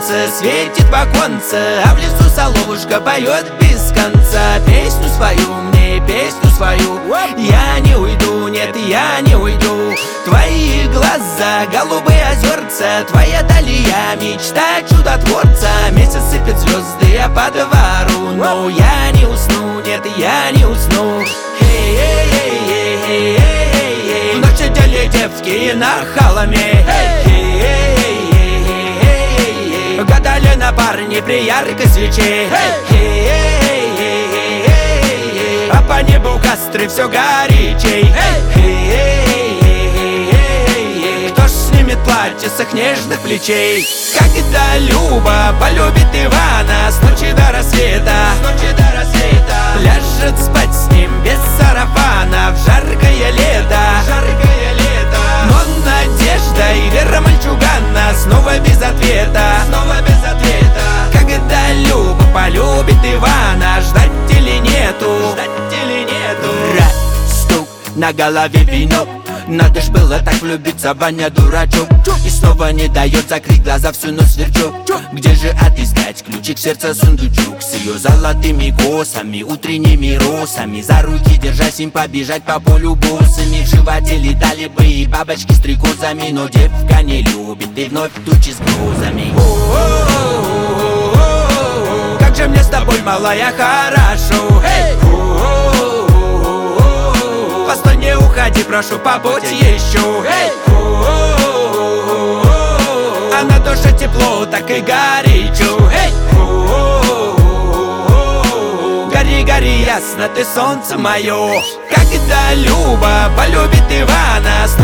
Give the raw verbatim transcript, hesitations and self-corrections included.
солнце светит в оконце, а в лесу соловушка поет без конца. Песню свою мне, песню свою, я не уйду, нет, я не уйду. Твои глаза, голубые озерца, твоя далья, мечта чудотворца. Месяц сыпет звезды по двору, но я не усну, нет, я не усну. В ночь одели девки на холме, гадали на парне при яркой свече. А по небу костры все горячей. Кто ж снимет платье с их нежных плечей? Когда Люба полюбит Ивана с ночи до рассвета, с ночи до рассвета, ляжет спать с ним без сарафана в жаркое лето, жаркое лето. Но надежда и вера мальчугана снова без ответа, снова без ответа. Когда Люба полюбит Ивана, ждать или нету, ждать или нету. Раз, стук, на голове вино. Надо ж было так влюбиться, Ваня дурачок. И снова не дает закрыть глаза, всю ночь сверчок. Где же отыскать ключик в сердце сундучок? С ее золотыми косами, утренними росами, за руки держась им побежать по полю босыми. В животе летали бы и бабочки с стрекозами, но девка не любит и вновь тучи с грозами. Как же мне с тобой, малая, хорошо. Постой, не уходи, прошу, побудь еще. А на душе тепло, так и горячо. Гори, гори, ясно, ты солнце мое. Когда Люба полюбит Ивана с